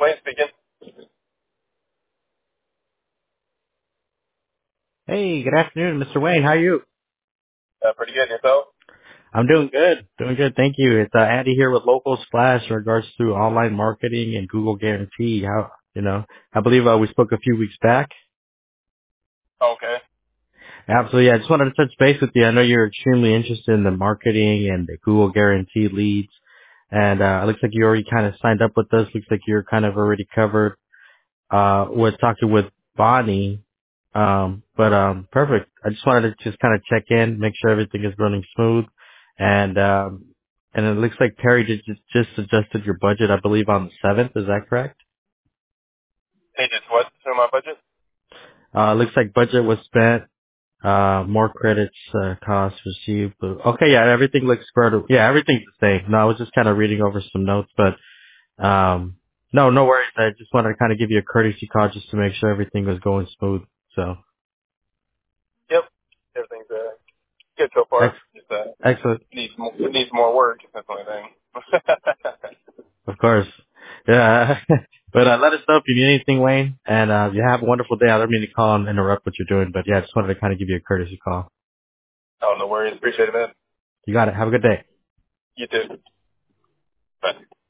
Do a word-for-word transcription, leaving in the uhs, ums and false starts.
Wayne speaking. Hey, good afternoon, Mister Wayne. How are you? Uh, pretty good. Yourself? I'm doing good. Doing good. Thank you. It's uh, Andy here with Local Splash in regards to online marketing and Google Guarantee. How, you know, I believe uh, we spoke a few weeks back. Okay. Absolutely. I just wanted to touch base with you. I know you're extremely interested in the marketing and the Google Guarantee leads. And uh, it looks like you already kind of signed up with us. Looks like you're kind of already covered uh, with talking with Bonnie. Um, but um, perfect. I just wanted to just kind of check in, make sure everything is running smooth, and um, and it looks like Terry just just just adjusted your budget, I believe, on the seventh. Is that correct? Hey, just what through my budget? Uh, it looks like budget was spent. Uh, more credits, uh, costs received. But okay, yeah, everything looks squared. Yeah, everything's the same. No, I was just kind of reading over some notes, but um, no, no worries. I just wanted to kind of give you a courtesy call just to make sure everything was going smooth. So, Yep. Everything's uh, good so far. ex- Just uh, excellent. needs more, needs more work. That's the only thing. Of course. Yeah. but uh, let us know if you need anything, Wayne. And uh, you have a wonderful day. I don't mean to call and interrupt what you're doing, but yeah, I just wanted to kind of give you a courtesy call. oh, no worries. Appreciate it, man. You got it. Have a good day. You too. Bye.